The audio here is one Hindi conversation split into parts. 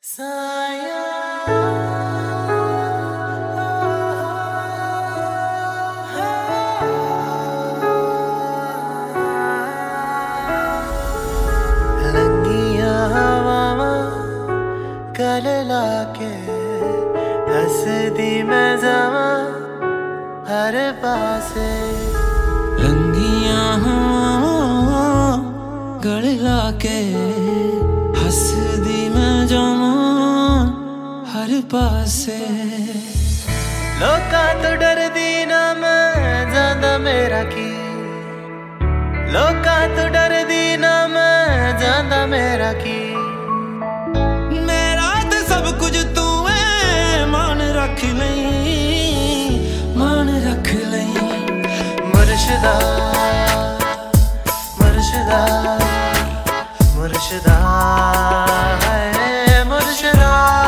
साया लंगिया हवा कल लाके हंस दी मैं जमा हर पासे लंगिया हवा गल लाके हंस दी मैं जमा हर पासे लोका तो डर दी ना मैं ज्यादा मेरा की लोका तो डर दी ना मैं ज्यादा मेरा की मेरा तो सब कुछ तू है मान रख लई मान रख लई मुर्शिदा मुर्शिदा मुर्शिदा है मुर्शिदा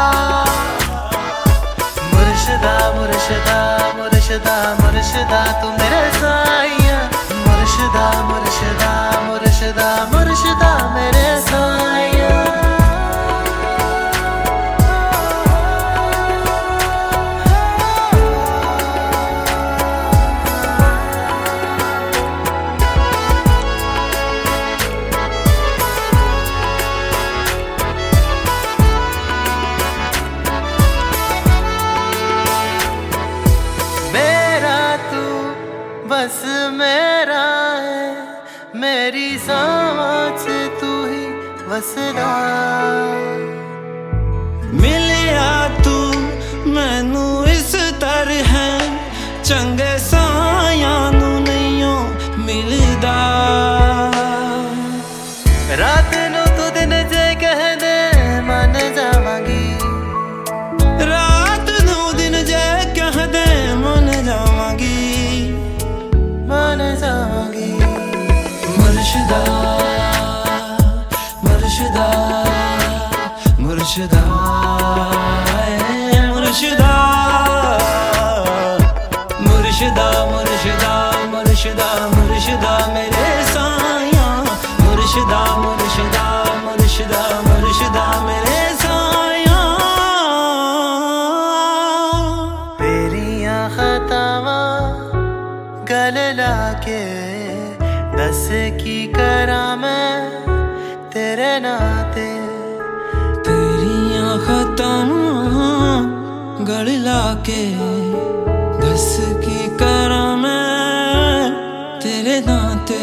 मुर्शिदा मुर्शिदा मुर्शिदा मुर्शिदा तू मेरे साइया मुर्शिदा मुर्शिदा मुर्शिदा मुर्शिदा मेरे साइया बस मेरा है मेरी सांस तू ही वसदा मिलिया तू मैनू इस तरह चंगे सायां नू नहीं मिलदा रात नू तू दिन जे कह दे मन जावांगी रात नू दिन जे कह दे मन जावांगी मुर्शिदा मुर्शिदा मुर्शिदा मुर्शिदा मुर्शिदा मुर्शिदा मुर्शिदा मुर्शिदा मेरे साया मुर्शिदा मुर्शिदा मुर्शिदा मुर्शिदा मेरे साया तेरियां खतावां गल लाके दस की करा मैं तेरे नाते तेरियां खतावां गल लाके दस की करा मैं तेरे नाते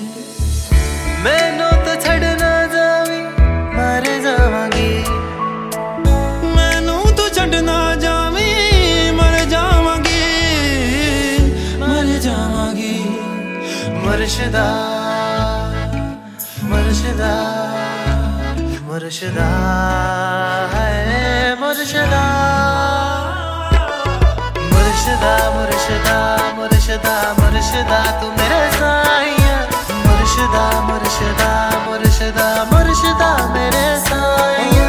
मैनू तो छड़ना जावी मर जावांगी मैनू तो छड़ना जावी मर जावांगी मर जावांगी मुर्शिदा मुर्शिदा मुर्शिदा है मुर्शिदा मुर्शिदा मुर्शिदा मुर्शिदा मुर्शिदा तू मेरे साइया मुर्शिदा मुर्शिदा मुर्शिदा मुर्शिदा मेरे साइया